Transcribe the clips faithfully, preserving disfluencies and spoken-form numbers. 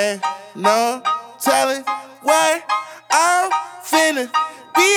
Ain't no telling what I'm finna be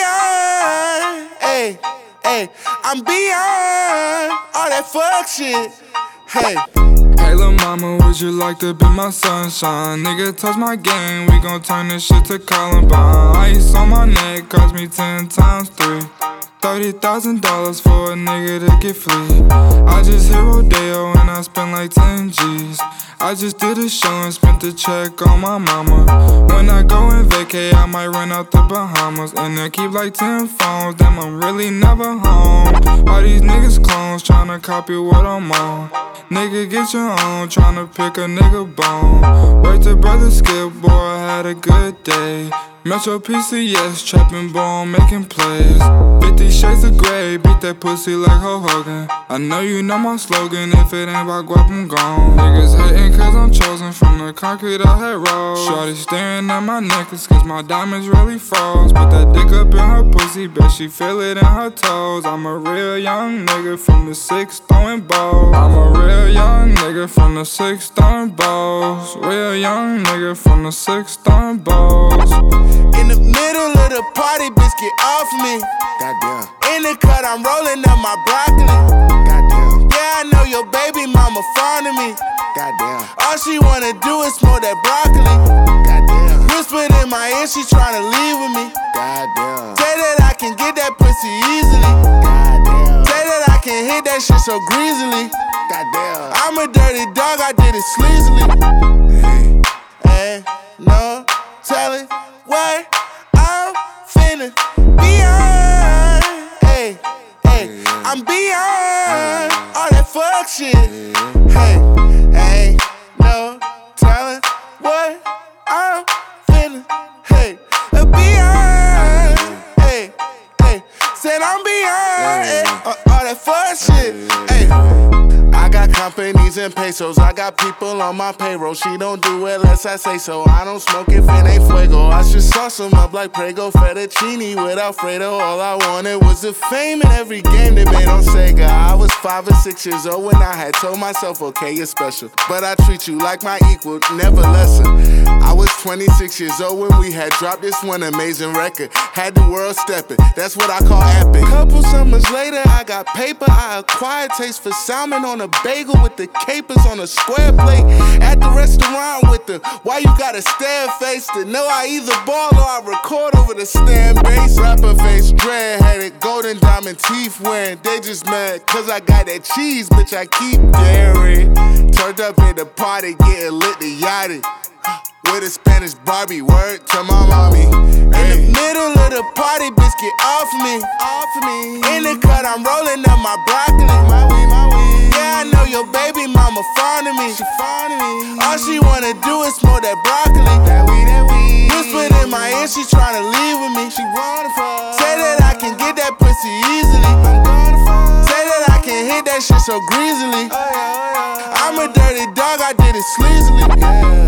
on. Hey, hey, I'm beyond all that fuck shit. Hey. Hey lil' mama, would you like to be my sunshine? Nigga, touch my game, we gon' turn this shit to Columbine. Ice on my neck cost me ten times three. Thirty thousand dollars for a nigga to get free. I just hit Rodeo and I spent like ten G's. I just did a show and spent the check on my mama. When I go and vacay, I might run out the Bahamas. And then keep like ten phones, damn I'm really never home. All these niggas clones tryna copy what I'm on. Nigga get your own, tryna pick a nigga bone. Word to brother Skip, boy I had a good day. Metro P C S, trapping ball, making plays. Fifty shades of gray, beat that pussy like Hulk Hogan. I know you know my slogan, if it ain't about guap, I'm gone. Niggas hating cause I'm chosen from the concrete I had rolled. Shorty staring at my necklace cause my diamonds really froze. Put that dick up in her pussy, bet she feel it in her toes. I'm a real young nigga from the six throwing balls. I'm a real young nigga from the six throwing balls. Real young nigga from the six throwing balls. In the middle of the party, bitch, get off me. Goddamn. In the cut, I'm rolling up my broccoli. Goddamn. Yeah, I know your baby mama fond of me. Goddamn. All she wanna do is smoke that broccoli. Goddamn. Whispered in my ear, she tryna leave with me. Goddamn. Say that I can get that pussy easily. Goddamn. Say that I can hit that shit so greasily. Goddamn. I'm a dirty dog, I did it sleazily. Hey, hey, no telling what I'm finna be on. Hey, hey, I'm beyond all that fuck shit. Hey, ain't no telling what I'm finna, hey, beyond. Hey, hey, said I'm beyond hey, all that fuck shit. Hey. I got companies and pesos, I got people on my payroll. She don't do it unless I say so. I don't smoke if it ain't fuego. I should sauce them up like Prego, fettuccine with Alfredo. All I wanted was the fame in every game they made on Sega. I was five or six years old when I had told myself, okay, you're special, but I treat you like my equal, never lesser. I was twenty-six years old when we had dropped this one amazing record. Had the world stepping, that's what I call epic. Couple summers later, I got paper. I acquired taste for salmon on a bagel with the capers on a square plate. At the restaurant with the why you gotta stare face to know I either ball or I record over the stand bass. Rapper face, dread headed, golden diamond teeth wearing. They just mad cause I got that cheese, bitch, I keep daring. Turned up at the party, getting lit to yachty. With a Spanish Barbie, word to my mommy. In the middle of the party, bitch, get off me. Off me. In the cut, I'm rolling up my broccoli. My weed, my weed. Yeah, I know your baby mama fond of me. She fond of me. All she wanna do is smoke that broccoli. That weed, that weed. Whispered in my ear, she tryna leave with me. She wanna fuck. Say that I can get that pussy easily. I'm gonna fuck. Say that I can hit that shit so greasily. Oh, yeah, oh, yeah. I'm a dirty dog, I did it sleazily. Yeah.